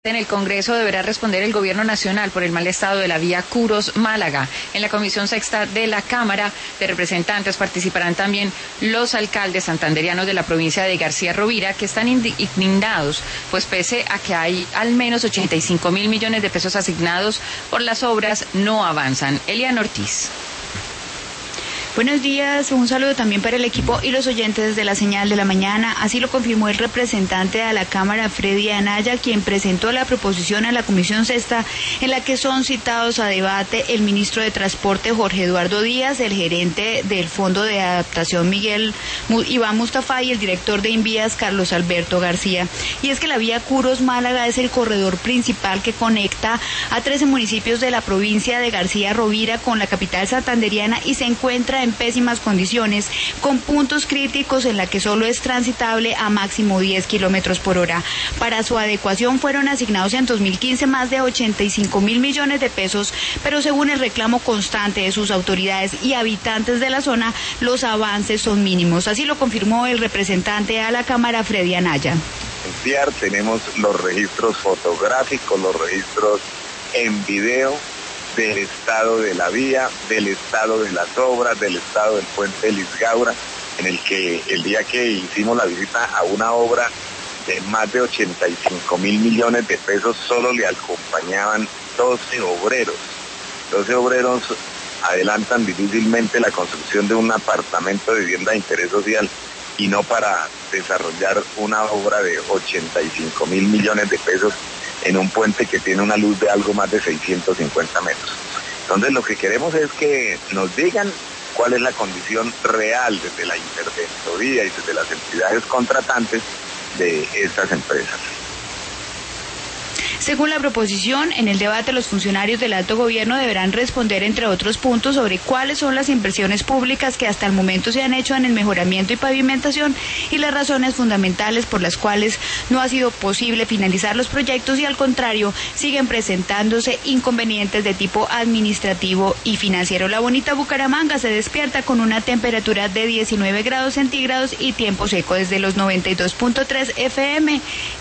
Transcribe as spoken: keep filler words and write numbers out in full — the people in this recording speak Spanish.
En el Congreso deberá responder el Gobierno Nacional por el mal estado de la vía Curos-Málaga. En la Comisión Sexta de la Cámara de Representantes participarán también los alcaldes santanderianos de la provincia de García Rovira, que están indignados, pues pese a que hay al menos ochenta y cinco mil millones de pesos asignados por las obras, no avanzan. Eliana Ortiz. Buenos días, un saludo también para el equipo y los oyentes de la Señal de la Mañana. Así lo confirmó el representante de la Cámara, Freddy Anaya, quien presentó la proposición a la Comisión Sexta, en la que son citados a debate el ministro de Transporte, Jorge Eduardo Díaz, el gerente del Fondo de Adaptación, Miguel Iván Mustafa, y el director de Invías, Carlos Alberto García. Y es que la vía Curos-Málaga es el corredor principal que conecta a trece municipios de la provincia de García Rovira con la capital santanderiana y se encuentra en en pésimas condiciones, con puntos críticos en la que solo es transitable a máximo diez kilómetros por hora. Para su adecuación fueron asignados en dos mil quince más de ochenta y cinco mil millones de pesos, pero según el reclamo constante de sus autoridades y habitantes de la zona, los avances son mínimos. Así lo confirmó el representante a la Cámara, Freddy Anaya. Tenemos los registros fotográficos, los registros en video del estado de la vía, del estado de las obras, del estado del puente de Lisgaura, en el que el día que hicimos la visita a una obra de más de ochenta y cinco mil millones de pesos, solo le acompañaban doce obreros. doce obreros adelantan difícilmente la construcción de un apartamento de vivienda de interés social y no para desarrollar una obra de ochenta y cinco mil millones de pesos en un puente que tiene una luz de algo más de seiscientos cincuenta metros. Entonces lo que queremos es que nos digan cuál es la condición real desde la interventoría y desde las entidades contratantes de estas empresas. Según la proposición, en el debate los funcionarios del alto gobierno deberán responder, entre otros puntos, sobre cuáles son las inversiones públicas que hasta el momento se han hecho en el mejoramiento y pavimentación y las razones fundamentales por las cuales no ha sido posible finalizar los proyectos y, al contrario, siguen presentándose inconvenientes de tipo administrativo y financiero. La bonita Bucaramanga se despierta con una temperatura de diecinueve grados centígrados y tiempo seco desde los noventa y dos punto tres F M.